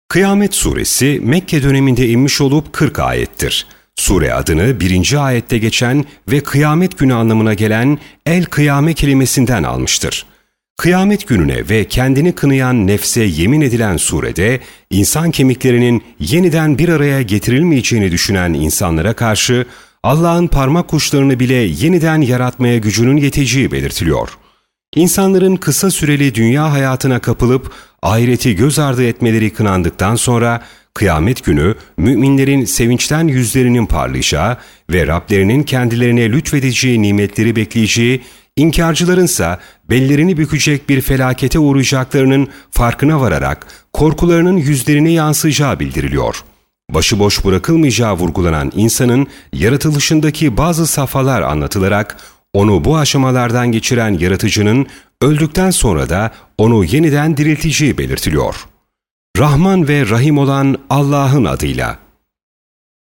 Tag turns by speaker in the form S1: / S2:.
S1: Kıyamet Suresi Mekke döneminde inmiş olup 40 ayettir. Sure adını 1. ayette geçen ve kıyamet günü anlamına gelen el-kıyame kelimesinden almıştır. Kıyamet gününe ve kendini kınayan nefse yemin edilen surede, insan kemiklerinin yeniden bir araya getirilmeyeceğini düşünen insanlara karşı, Allah'ın parmak uçlarını bile yeniden yaratmaya gücünün yeteceği belirtiliyor. İnsanların kısa süreli dünya hayatına kapılıp ahireti göz ardı etmeleri kınandıktan sonra, kıyamet günü müminlerin sevinçten yüzlerinin parlayacağı ve Rablerinin kendilerine lütfedeceği nimetleri bekleyeceği, İnkarcılarınsa bellerini bükecek bir felakete uğrayacaklarının farkına vararak korkularının yüzlerine yansıyacağı bildiriliyor. Başıboş bırakılmayacağı vurgulanan insanın yaratılışındaki bazı safhalar anlatılarak onu bu aşamalardan geçiren yaratıcının öldükten sonra da onu yeniden dirilteceği belirtiliyor. Rahman ve Rahim olan Allah'ın adıyla.